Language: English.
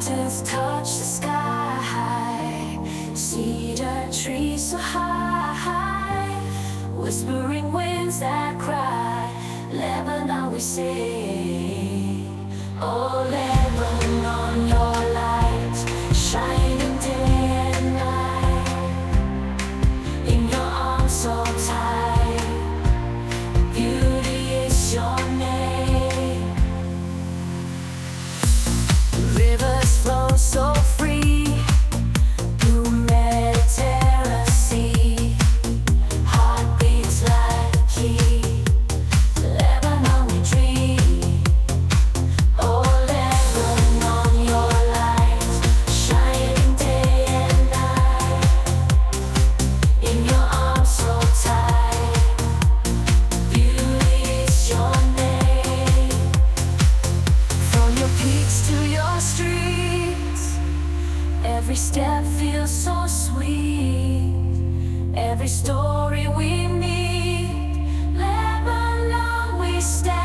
mountains touch the sky, cedar trees so high, whispering winds that cry, Lebanon we sing. Oh Lebanon, your light shining day and night, in your arms so tight, beauty is your name. Rivers flow so free through Mediterranean sea, heartbeats like a key, Lebanon we dream. Oh Lebanon, your light shining day and night, in your arms so tight, beauty is your name. From your peaks to your streets, every step feels so sweet, every story we meet, Lebanon we stand.